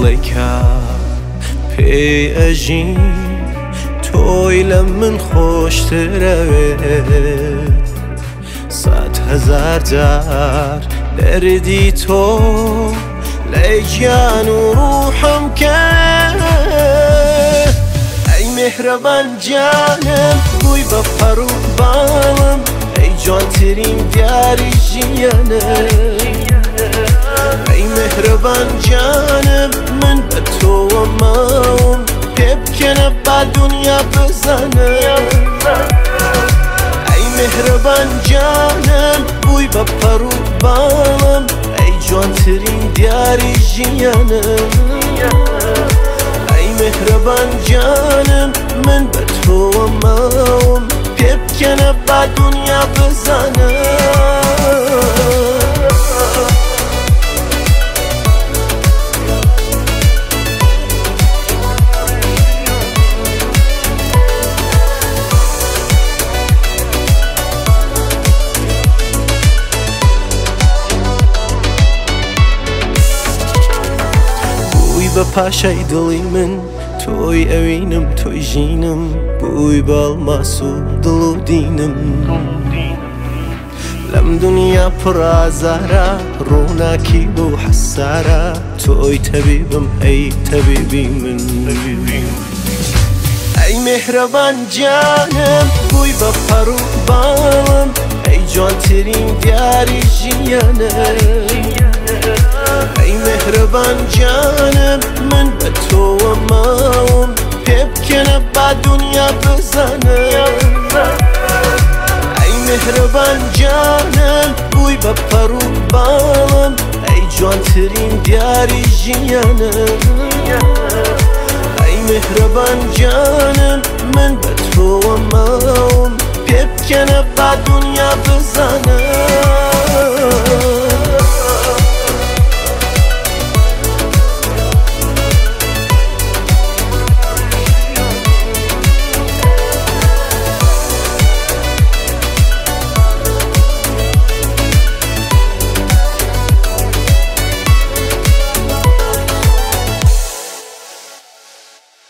دڵێکە پێی ئەژین تۆی لە من خۆشترەوێت 100,000 جار دەردی تۆ لە گیان و ڕوحم کرد ئەی میهرەبان جانم بووی بە پەڕ و باڵم ئەی جوانترین دیاری ژیانم ئەی میهرەبان جانم من بە تۆوە ماوم پێ بکەنە با دنیا بزانم ئەی میهرەبان جانم بووی بە پەڕ و باڵم ئەی جوانترین دیاری ژیانم ئەی میهرەبان جانم من بە تۆوە ماوم پێ بکەنە با دنیا بزانم بە پاشای دڵی من تۆی ئەوینم تۆی ژینم بووی باڵماس و دڵ و دینم لەم دنیا پڕازارە ڕووناکی بۆ حەسارە تۆی تەبیبم ئەی تەبیبی من ئەی میهرەبان جانم بووی بە پەڕ و باڵم ئەی جوانترین دیاری ژیانم ئەی میهرەبان جانم من بە تۆوە ماوم پێ بکەنە با دنیا بزانم ئەی میهرەبان جانم بووی بە پەڕ و باڵم ئەی جوانترین دیاری ژیانم ئەی میهرەبان جانم من بە تۆوە ماوم پێ بکەنە با دنیا بزانم